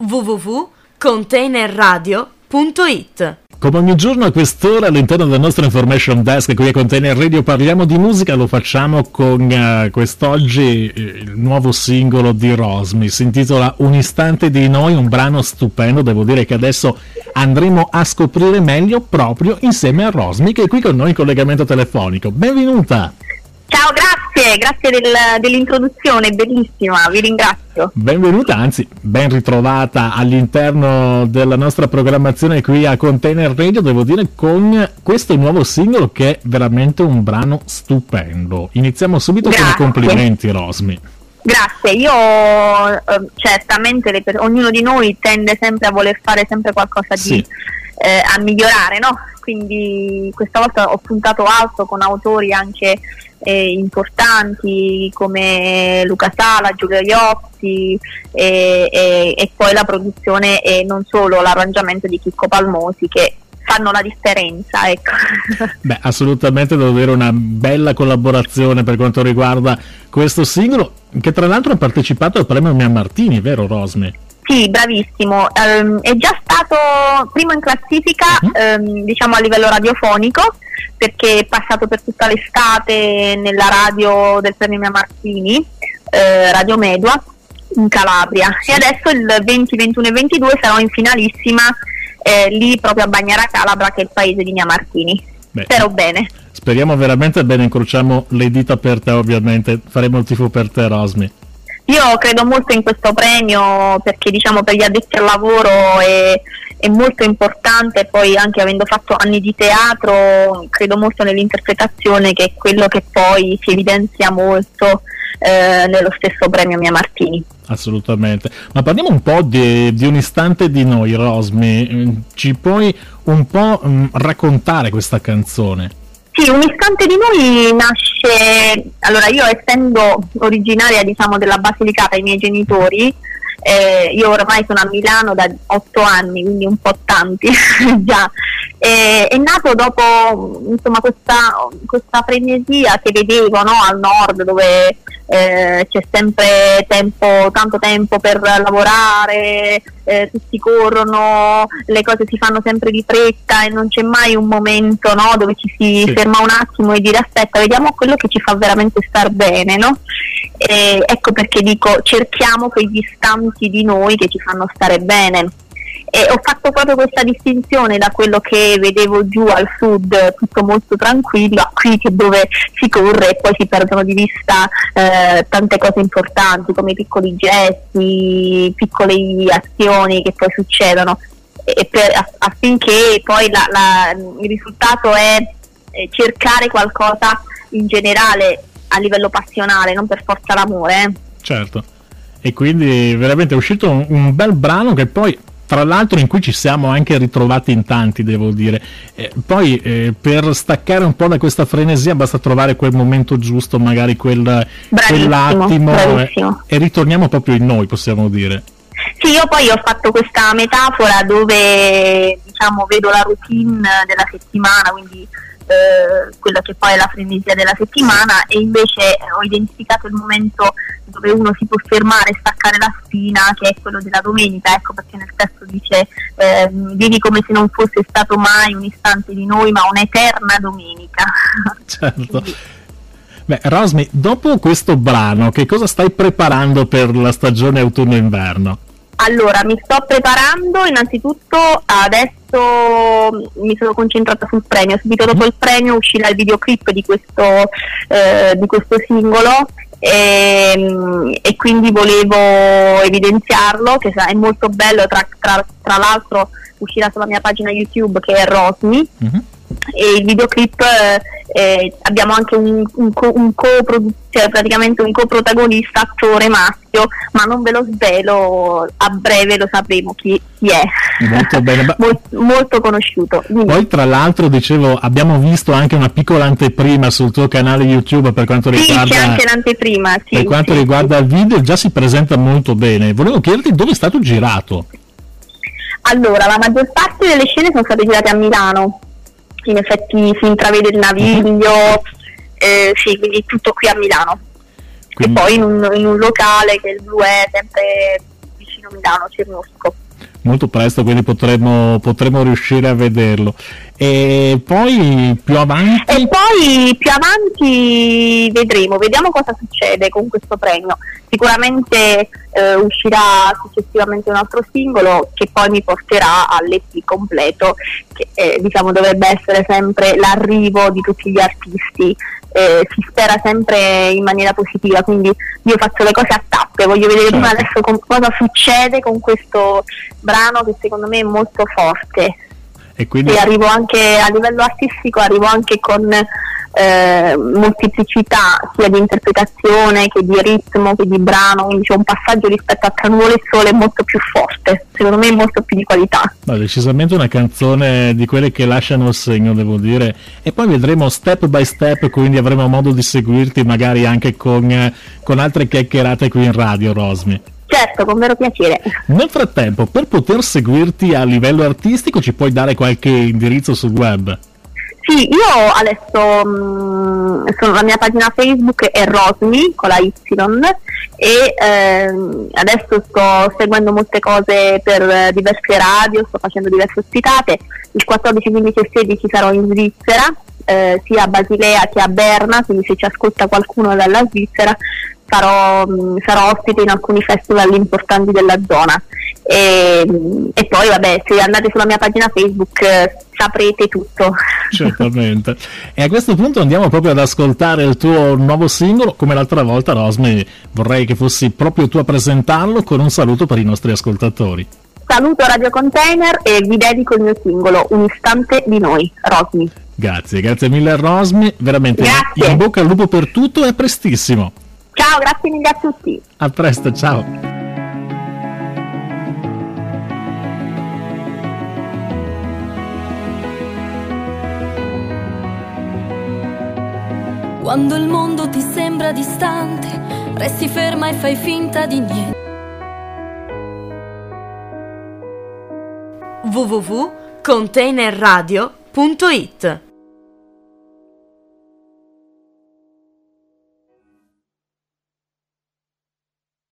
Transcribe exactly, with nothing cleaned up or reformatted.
w w w punto container radio punto it. Come ogni giorno a quest'ora all'interno del nostro information desk qui a Container Radio parliamo di musica, lo facciamo con uh, quest'oggi uh, il nuovo singolo di Rosmi, si intitola Un istante di noi, un brano stupendo, devo dire che adesso andremo a scoprire meglio proprio insieme a Rosmi che è qui con noi in collegamento telefonico. Benvenuta! Ciao, grazie, grazie del, dell'introduzione, bellissima, vi ringrazio. Benvenuta, anzi ben ritrovata all'interno della nostra programmazione qui a Container Radio, devo dire con questo nuovo singolo che è veramente un brano stupendo. Iniziamo subito grazie. Con i complimenti, Rosmi. Grazie, io eh, certamente le, ognuno di noi tende sempre a voler fare sempre qualcosa sì. di eh, a migliorare, no? Quindi questa volta ho puntato alto con autori anche eh, importanti come Luca Sala, Giulio Iozzi e, e, e poi la produzione e non solo l'arrangiamento di Chicco Palmosi che fanno la differenza, ecco. Beh, assolutamente devo dire una bella collaborazione per quanto riguarda questo singolo che tra l'altro ha partecipato al premio Mia Martini, vero Rosmi? Sì, bravissimo, um, è già stato primo in classifica uh-huh. um, diciamo a livello radiofonico perché è passato per tutta l'estate nella radio del premio Mia Martini, eh, Radio Medua in Calabria e adesso il venti, ventuno e ventidue sarò in finalissima eh, lì proprio a Bagnara Calabra che è il paese di Mia Martini. Beh, spero bene. Speriamo veramente bene, incrociamo le dita per te ovviamente, faremo il tifo per te Rosmi. Io credo molto in questo premio perché diciamo per gli addetti al lavoro è, è molto importante, poi anche avendo fatto anni di teatro credo molto nell'interpretazione che è quello che poi si evidenzia molto eh, nello stesso premio Mia Martini. Assolutamente, ma parliamo un po' di, di Un istante di noi, Rosmi, ci puoi un po' mh, raccontare questa canzone? Sì, Un istante di noi nasce, allora io essendo originaria diciamo della Basilicata, i miei genitori, eh, io ormai sono a Milano da otto anni, quindi un po' tanti già, eh, è nato dopo insomma questa, questa frenesia che vedevo, no, al nord dove eh, c'è sempre tempo, tanto tempo per lavorare, eh, tutti corrono, le cose si fanno sempre di fretta e non c'è mai un momento, no, dove ci si sì. ferma un attimo e dire aspetta, vediamo quello che ci fa veramente star bene, no? E ecco perché dico cerchiamo quegli istanti di noi che ci fanno stare bene. E ho fatto proprio questa distinzione da quello che vedevo giù al sud, tutto molto tranquillo, a qui che dove si corre e poi si perdono di vista eh, tante cose importanti come piccoli gesti, piccole azioni che poi succedono e per, affinché poi la, la, il risultato è eh, cercare qualcosa in generale a livello passionale, non per forza l'amore. Eh. Certo, e quindi veramente è uscito un, un bel brano che poi tra l'altro in cui ci siamo anche ritrovati in tanti, devo dire. Eh, poi eh, per staccare un po' da questa frenesia basta trovare quel momento giusto, magari quel, quell'attimo eh, e ritorniamo proprio in noi, possiamo dire. Sì, io poi ho fatto questa metafora dove diciamo vedo la routine della settimana, quindi eh, quella che poi è la frenesia della settimana e invece ho identificato il momento dove uno si può fermare e staccare la spina, che è quello della domenica, ecco perché nel testo dice eh, vivi come se non fosse stato mai un istante di noi ma un'eterna domenica. Certo. Quindi. Beh, Rosmi, dopo questo brano che cosa stai preparando per la stagione autunno-inverno? Allora, mi sto preparando, innanzitutto adesso mi sono concentrata sul premio, subito dopo il premio uscirà il videoclip di questo, eh, di questo singolo e, e quindi volevo evidenziarlo, che è molto bello, tra, tra, tra l'altro uscirà sulla mia pagina YouTube che è Rosmi. Mm-hmm. E il videoclip eh, abbiamo anche un, un, co, un co-produ- cioè praticamente un coprotagonista attore maschio, ma non ve lo svelo, a breve lo sapremo chi, chi è. Molto bene. Mol, molto conosciuto. Quindi. Poi tra l'altro dicevo abbiamo visto anche una piccola anteprima sul tuo canale YouTube per quanto riguarda, sì, c'è anche l'anteprima, sì, per quanto sì, riguarda sì. il video, già si presenta molto bene. Volevo chiederti dove è stato girato. Allora, la maggior parte delle scene sono state girate a Milano. In effetti si intravede il Naviglio, eh, sì, quindi tutto qui a Milano. Quindi. E poi in un, in un locale che è il Blue è sempre vicino vicino Milano, Cernusco. Molto presto, quindi potremo, potremo riuscire a vederlo. E poi più avanti? E poi più avanti vedremo, vediamo cosa succede con questo premio. Sicuramente eh, uscirà successivamente un altro singolo che poi mi porterà all'E P completo, che eh, diciamo dovrebbe essere sempre l'arrivo di tutti gli artisti. Eh, si spera sempre in maniera positiva, quindi io faccio le cose a tappe, voglio vedere certo. prima adesso con, cosa succede con questo brano che secondo me è molto forte. E quindi e arrivo anche a livello artistico, arrivo anche con eh, molteplicità sia di interpretazione che di ritmo che di brano, quindi c'è un passaggio rispetto a Tra nuvole e sole molto più forte, secondo me molto più di qualità. No, decisamente una canzone di quelle che lasciano il segno, devo dire, e poi vedremo step by step, quindi avremo modo di seguirti magari anche con, eh, con altre chiacchierate qui in radio, Rosmi. Certo, con vero piacere. Nel frattempo, per poter seguirti a livello artistico, ci puoi dare qualche indirizzo sul web? Sì, io adesso mh, sono, la mia pagina Facebook è Rosmi con la Y e ehm, adesso sto seguendo molte cose per diverse radio, sto facendo diverse ospitate. Il quattordici, quindici e sedici sarò in Svizzera, eh, sia a Basilea che a Berna, quindi se ci ascolta qualcuno dalla Svizzera sarò, mh, sarò ospite in alcuni festival importanti della zona. E, e poi vabbè, se andate sulla mia pagina Facebook eh, saprete tutto. Certamente. E a questo punto andiamo proprio ad ascoltare il tuo nuovo singolo. Come l'altra volta, Rosmi, vorrei che fossi proprio tu a presentarlo con un saluto per i nostri ascoltatori. Saluto Radio Container e vi dedico il mio singolo Un istante di noi, Rosmi. Grazie, grazie mille Rosmi, veramente Grazie. in bocca al lupo per tutto e a prestissimo. Ciao, grazie mille a tutti. A presto, ciao. Quando il mondo ti sembra distante, resti ferma e fai finta di niente. w w w punto container radio punto it